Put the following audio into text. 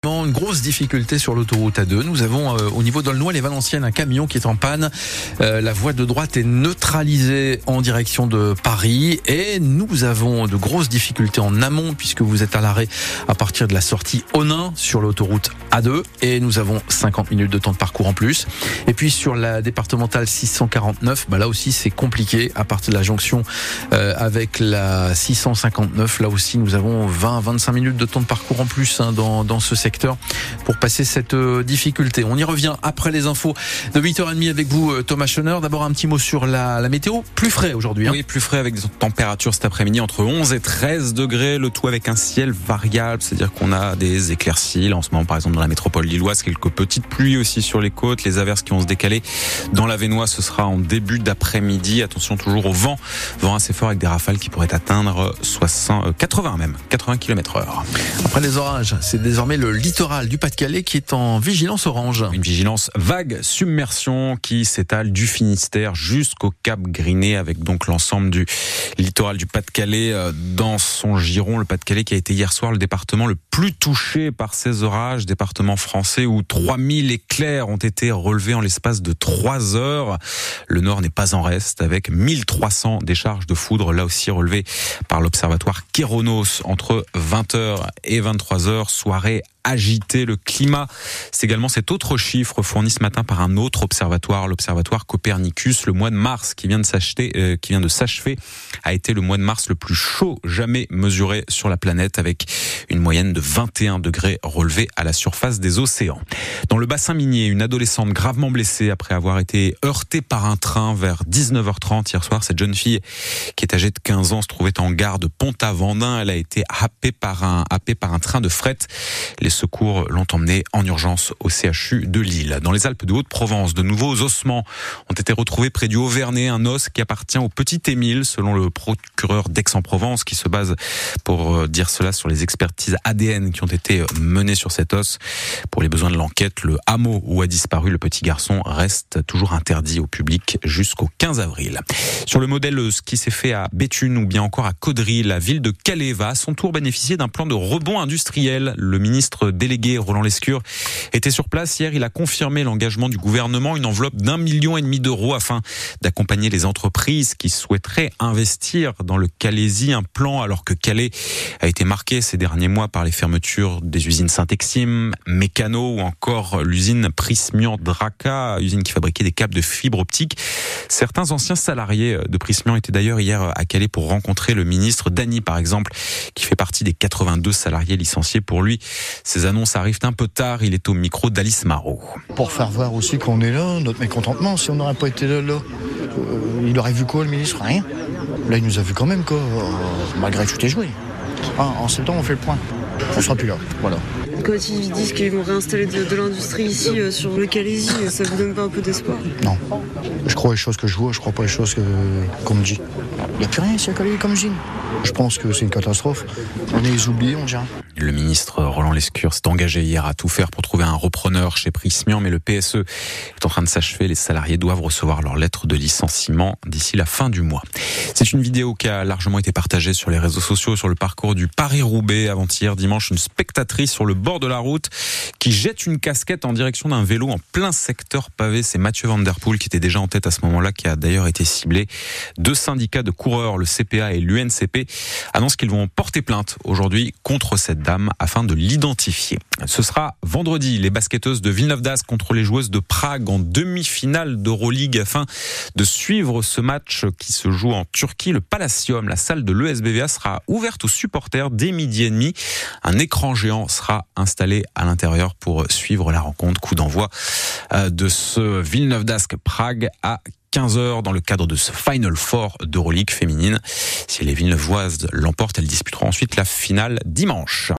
Une grosse difficulté sur l'autoroute A2. Nous avons au niveau d'Aulnoy-les-Valenciennes un camion qui est en panne. La voie de droite est neutralisée en direction de Paris et nous avons de grosses difficultés en amont puisque vous êtes à l'arrêt à partir de la sortie Onnain sur l'autoroute A2 et nous avons 50 minutes de temps de parcours en plus. Et puis sur la départementale 649, là aussi c'est compliqué à partir de la jonction avec la 659. Là aussi nous avons 20-25 minutes de temps de parcours en plus dans ce secteur pour passer cette difficulté. On y revient après les infos de 8h30 avec vous, Thomas Schoner. D'abord un petit mot sur la météo. Plus frais aujourd'hui. Oui, plus frais avec des températures cet après-midi entre 11 et 13 degrés. Le tout avec un ciel variable, c'est-à-dire qu'on a des éclaircies. Là, en ce moment, par exemple, dans la métropole lilloise, quelques petites pluies aussi sur les côtes. Les averses qui vont se décaler dans l'Avesnois, ce sera en début d'après-midi. Attention toujours au vent assez fort avec des rafales qui pourraient atteindre 80 km/h. Après les orages, c'est désormais le littoral du Pas-de-Calais qui est en vigilance orange. Une vigilance vague submersion qui s'étale du Finistère jusqu'au Cap Griné avec donc l'ensemble du littoral du Pas-de-Calais dans son giron. Le Pas-de-Calais qui a été hier soir le département le plus touché par ces orages, département français où 3000 éclairs ont été relevés en l'espace de 3 heures. Le Nord n'est pas en reste avec 1300 décharges de foudre là aussi relevées par l'observatoire Kéronos entre 20h et 23h. Soirée agiter le climat. C'est également cet autre chiffre fourni ce matin par un autre observatoire, l'observatoire Copernicus. Le mois de mars qui vient de s'achever a été le mois de mars le plus chaud jamais mesuré sur la planète avec une moyenne de 21 degrés relevés à la surface des océans. Dans le bassin minier, une adolescente gravement blessée après avoir été heurtée par un train vers 19h30 hier soir. Cette jeune fille qui est âgée de 15 ans se trouvait en gare de Pont-à-Vendin. Elle a été happée par un train de fret. Les secours l'ont emmenée en urgence au CHU de Lille. Dans les Alpes de Haute-Provence, de nouveaux ossements ont été retrouvés près du Haut-Vernay, un os qui appartient au petit Émile, selon le procureur d'Aix-en-Provence, qui se base pour dire cela sur les expertises ADN qui ont été menées sur cet os. Pour les besoins de l'enquête, le hameau où a disparu le petit garçon reste toujours interdit au public jusqu'au 15 avril. Sur le modèle ce qui s'est fait à Béthune ou bien encore à Caudry, la ville de Calais va à son tour bénéficier d'un plan de rebond industriel. Le ministre délégué Roland Lescure était sur place hier. Il a confirmé l'engagement du gouvernement, une enveloppe d'1,5 million d'euros afin d'accompagner les entreprises qui souhaiteraient investir dans le Calaisis. Un plan alors que Calais a été marqué ces derniers mois par les fermetures des usines Saint-Exime, Mécano ou encore l'usine Prysmian Draca, usine qui fabriquait des câbles de fibre optique. Certains anciens salariés de Prysmian étaient d'ailleurs hier à Calais pour rencontrer le ministre Dany, par exemple, qui fait partie des 82 salariés licenciés. Pour lui, ces annonces arrivent un peu tard. Il est au micro d'Alice Marot. Pour faire voir aussi qu'on est là, notre mécontentement. Si on n'aurait pas été là, il aurait vu quoi, le ministre? Rien. Là, il nous a vu quand même, quoi. Malgré tout est joué. En septembre, on fait le point. On sera plus là. Voilà. Quand ils disent qu'ils vont réinstaller de l'industrie ici sur le Calaisis, ça vous donne pas un peu d'espoir? Non. Je crois les choses que je vois, je crois pas les choses qu'on me dit. Il n'y a plus rien ici à Calais comme usine. Je pense que c'est une catastrophe. On est les oubliés, on dirait. Le ministre Roland Lescure s'est engagé hier à tout faire pour trouver un repreneur chez Prysmian, mais le PSE est en train de s'achever. Les salariés doivent recevoir leur lettre de licenciement d'ici la fin du mois. C'est une vidéo qui a largement été partagée sur les réseaux sociaux sur le parcours du Paris-Roubaix. Avant-hier dimanche, une spectatrice sur le bord de la route qui jette une casquette en direction d'un vélo en plein secteur pavé. C'est Mathieu Van Der Poel qui était déjà en tête à ce moment-là, qui a d'ailleurs été ciblé. 2 syndicats de coureurs, le CPA et l'UNCP, annoncent qu'ils vont porter plainte aujourd'hui contre cette dame afin de l'identifier. Ce sera vendredi, les basketteuses de Villeneuve d'Ascq contre les joueuses de Prague en demi-finale d'Euroleague. Afin de suivre ce match qui se joue en Turquie, le Palacium, la salle de l'ESBVA, sera ouverte aux supporters dès 12h30. Un écran géant sera installé à l'intérieur pour suivre la rencontre. Coup d'envoi de ce Villeneuve d'Ascq Prague à 15h dans le cadre de ce Final Four d'Euroleague féminine. Si les Villeneuvoises l'emportent, elles disputeront ensuite la finale dimanche.